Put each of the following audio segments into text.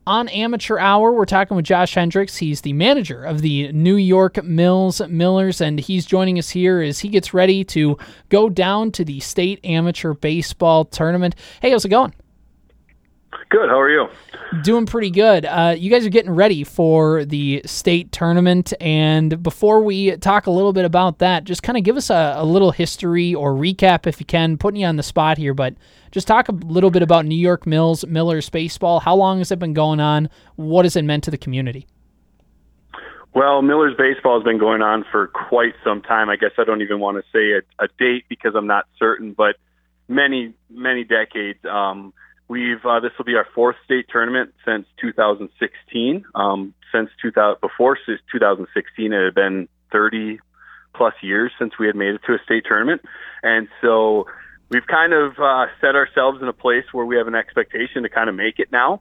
On Amateur Hour, we're talking with Josh Hendricks. He's the manager of the New York Millers, and he's joining us here as he gets ready to go down to the state amateur baseball tournament. Hey, how's it going? Good. How are you? Doing pretty good. You guys are getting ready for the state tournament, and before we talk a little bit about that, just kind of give us a little history or recap, if you can, putting you on the spot here, but just talk a little bit about New York Millers baseball. How long has it been going on? What has it meant to the community? Well, Millers baseball has been going on for quite some time. I guess I don't even want to say a date because I'm not certain, but many, many decades. This will be our fourth state tournament since 2016. Before 2016, it had been 30 plus years since we had made it to a state tournament, and so we've kind of set ourselves in a place where we have an expectation to kind of make it now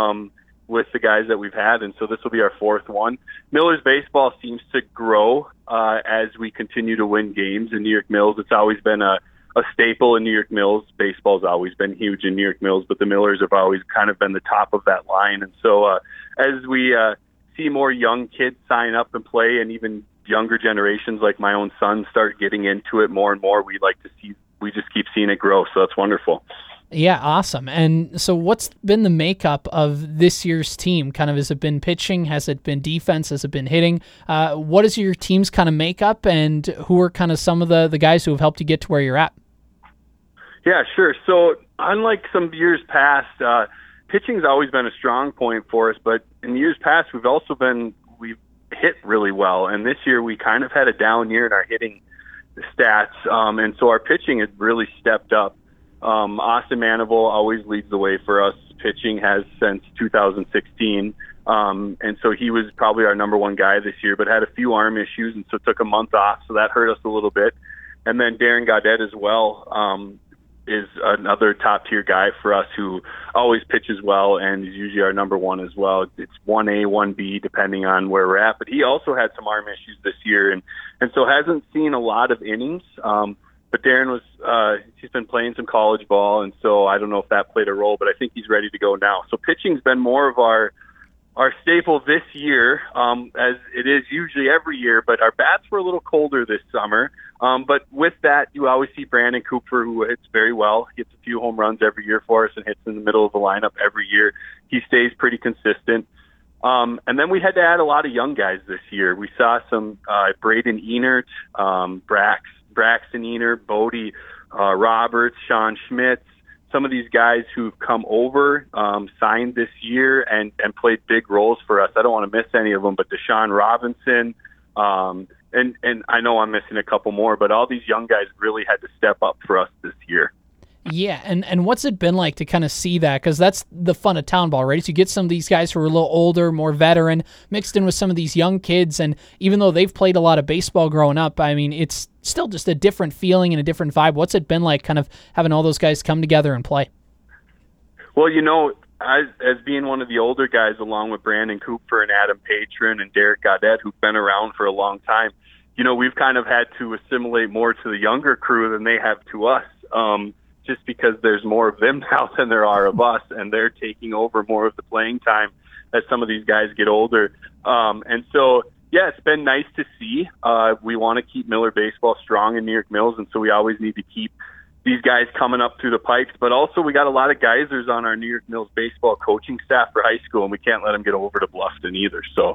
with the guys that we've had, and so this will be our fourth one. Millers baseball seems to grow as we continue to win games in New York Mills. It's always been a staple in New York Mills. Baseball's always been huge in New York Mills, but the Millers have always kind of been the top of that line. And so as we see more young kids sign up and play, and even younger generations like my own son start getting into it more and more, we just keep seeing it grow. So that's wonderful. Yeah, awesome. And so what's been the makeup of this year's team? Kind of, has it been pitching? Has it been defense? Has it been hitting? What is your team's kind of makeup, and who are kind of some of the guys who have helped you get to where you're at? Yeah, sure. So unlike some years past, pitching's always been a strong point for us, but in years past, we've hit really well. And this year we kind of had a down year in our hitting stats. And so our pitching has really stepped up. Austin Manival always leads the way for us. Pitching has since 2016. And so he was probably our number one guy this year, but had a few arm issues, and so took a month off. So that hurt us a little bit. And then Darren Gaudet as well, is another top tier guy for us who always pitches well and is usually our number one as well. It's 1A, 1B, depending on where we're at. But he also had some arm issues this year, and so hasn't seen a lot of innings. But Darren he's been playing some college ball, and so I don't know if that played a role, but I think he's ready to go now. So pitching's been more of our staple this year, as it is usually every year, but our bats were a little colder this summer. But with that, you always see Brandon Cooper, who hits very well. He hits a few home runs every year for us and hits in the middle of the lineup every year. He stays pretty consistent. And then we had to add a lot of young guys this year. We saw some Braden Enert, Braxton Enert, Bodie Roberts, Sean Schmitz, some of these guys who've come over, signed this year and played big roles for us. I don't want to miss any of them, but Deshaun Robinson, and I know I'm missing a couple more, but all these young guys really had to step up for us this year. Yeah, and what's it been like to kind of see that? Because that's the fun of town ball, right? So you get some of these guys who are a little older, more veteran, mixed in with some of these young kids, and even though they've played a lot of baseball growing up, I mean, it's still just a different feeling and a different vibe. What's it been like kind of having all those guys come together and play? Well, as being one of the older guys, along with Brandon Cooper and Adam Patron and Derek Gaudet, who've been around for a long time, we've kind of had to assimilate more to the younger crew than they have to us. Just because there's more of them now than there are of us, and they're taking over more of the playing time as some of these guys get older. And so, yeah, it's been nice to see. We want to keep Miller baseball strong in New York Mills, and so we always need to keep these guys coming up through the pipes. But also we got a lot of geysers on our New York Mills baseball coaching staff for high school, and we can't let them get over to Bluffton either. So.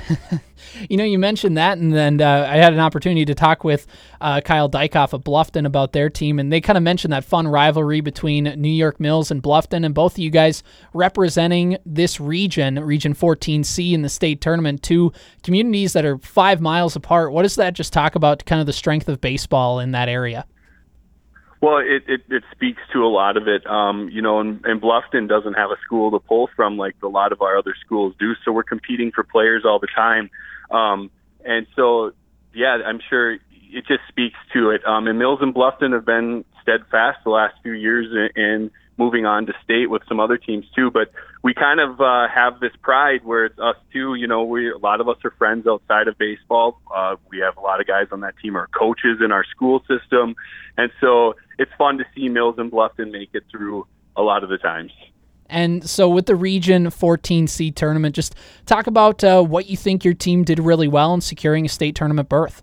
You mentioned that, and then I had an opportunity to talk with Kyle Dykoff of Bluffton about their team, and they kind of mentioned that fun rivalry between New York Mills and Bluffton, and both of you guys representing this region, Region 14C in the state tournament, two communities that are 5 miles apart. What does that just talk about, kind of the strength of baseball in that area? Well, it speaks to a lot of it, and Bluffton doesn't have a school to pull from like a lot of our other schools do, so we're competing for players all the time. And so, yeah, I'm sure it just speaks to it. And Mills and Bluffton have been steadfast the last few years in moving on to state with some other teams too, but we kind of have this pride where it's us too. A lot of us are friends outside of baseball. We have a lot of guys on that team are coaches in our school system, and so it's fun to see Mills and Bluffton make it through a lot of the times. And so with the Region 14C tournament, just talk about what you think your team did really well in securing a state tournament berth.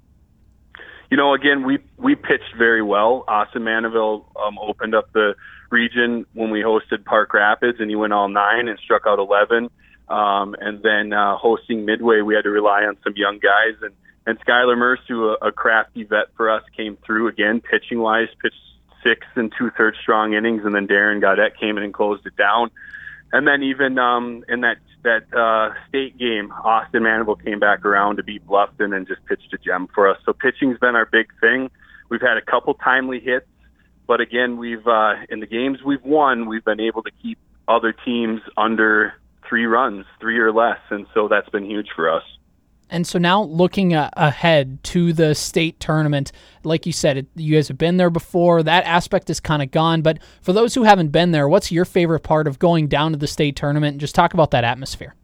Again, we pitched very well. Austin Mandeville opened up the region when we hosted Park Rapids, and he went all 9 and struck out 11. And then hosting Midway, we had to rely on some young guys. And Skylar Mersu, a crafty vet for us, came through again, pitching-wise, pitched 6 2/3 strong innings, and then Darren Gaudette came in and closed it down. And then even in that state game, Austin Mandeville came back around to beat Bluffton and just pitched a gem for us. So pitching's been our big thing. We've had a couple timely hits, but again, we've in the games we've won, we've been able to keep other teams under 3 runs, 3 or less, and so that's been huge for us. And so now looking ahead to the state tournament, like you said, you guys have been there before. That aspect is kind of gone. But for those who haven't been there, what's your favorite part of going down to the state tournament? And just talk about that atmosphere.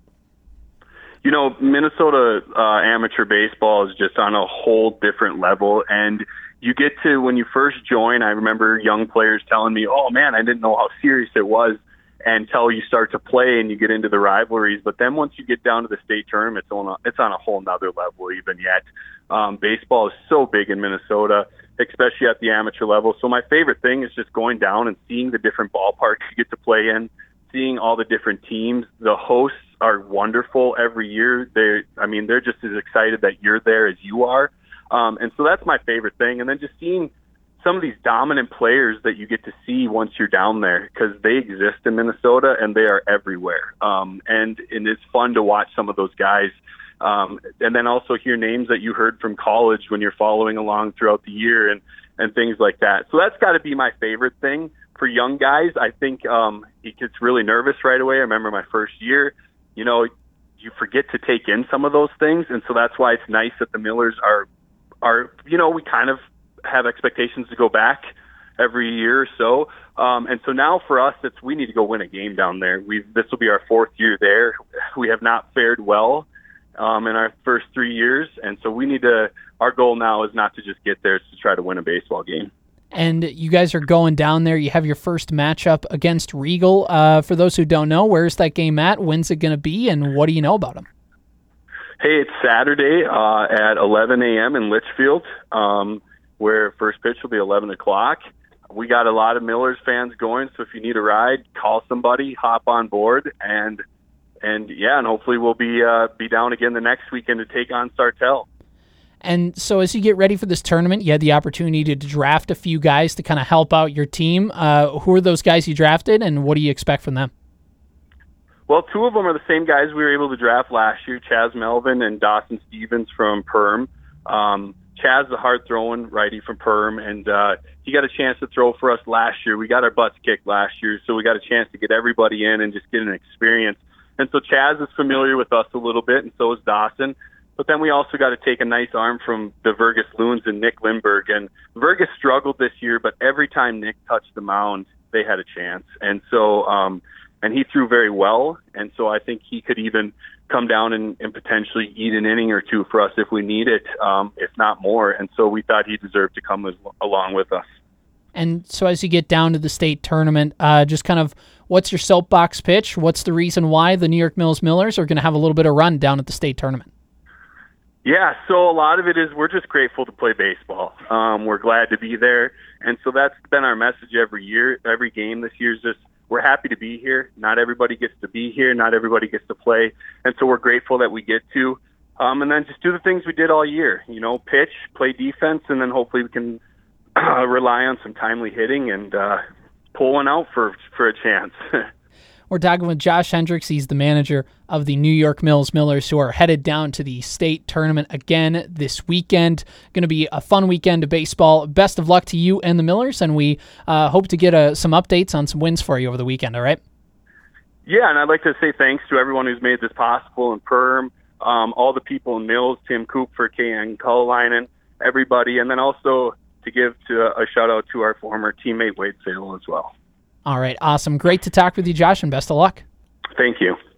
Minnesota amateur baseball is just on a whole different level. And you get to, when you first join, I remember young players telling me, oh, man, I didn't know how serious it was until you start to play and you get into the rivalries. But then once you get down to the state tournament, it's on a whole nother level even yet. Baseball is so big in Minnesota, especially at the amateur level. So my favorite thing is just going down and seeing the different ballparks you get to play in, seeing all the different teams. The hosts are wonderful every year. They're just as excited that you're there as you are. And so that's my favorite thing. And then just seeing some of these dominant players that you get to see once you're down there, because they exist in Minnesota and they are everywhere. And it's fun to watch some of those guys. And then also hear names that you heard from college when you're following along throughout the year and things like that. So that's got to be my favorite thing. For young guys, I think he gets really nervous right away. I remember my first year, you forget to take in some of those things. And so that's why it's nice that the Millers are we kind of have expectations to go back every year or so. And so now for us, we need to go win a game down there. This will be our 4th year there. We have not fared well in our first 3 years. And so our goal now is not to just get there, it's to try to win a baseball game. And you guys are going down there. You have your first matchup against Regal. For those who don't know, where's that game at? When's it going to be? And what do you know about them? Hey, it's Saturday at 11 a.m. in Litchfield, where first pitch will be 11 o'clock. We got a lot of Millers fans going, so if you need a ride, call somebody, hop on board, and hopefully we'll be down again the next weekend to take on Sartell. And so as you get ready for this tournament, you had the opportunity to draft a few guys to kind of help out your team. Who are those guys you drafted, and what do you expect from them? Well, 2 of them are the same guys we were able to draft last year, Chaz Melvin and Dawson Stevens from Perm. Chaz is a hard-throwing righty from Perm, and he got a chance to throw for us last year. We got our butts kicked last year, so we got a chance to get everybody in and just get an experience. And so Chaz is familiar with us a little bit, and so is Dawson. But then we also got to take a nice arm from the Vergus Loons and Nick Lindberg. And Vergus struggled this year, but every time Nick touched the mound, they had a chance. And so and he threw very well, and so I think he could even come down and potentially eat an inning or 2 for us if we need it, if not more. And so we thought he deserved to come along with us. And so as you get down to the state tournament, just kind of what's your soapbox pitch? What's the reason why the New York Millers are going to have a little bit of run down at the state tournament? Yeah, so a lot of it is we're just grateful to play baseball. We're glad to be there. And so that's been our message every year. Every game this year is just, we're happy to be here. Not everybody gets to be here. Not everybody gets to play. And so we're grateful that we get to. And then just do the things we did all year, pitch, play defense, and then hopefully we can rely on some timely hitting and pull one out for a chance. We're talking with Josh Hendricks. He's the manager of the New York Millers, who are headed down to the state tournament again this weekend. Going to be a fun weekend of baseball. Best of luck to you and the Millers, and we hope to get some updates on some wins for you over the weekend, all right? Yeah, and I'd like to say thanks to everyone who's made this possible in Perm, all the people in Mills, Tim Kupfer, K.N. Kullinen, everybody, and then also to give a shout-out to our former teammate Wade Sale as well. All right, awesome. Great to talk with you, Josh, and best of luck. Thank you.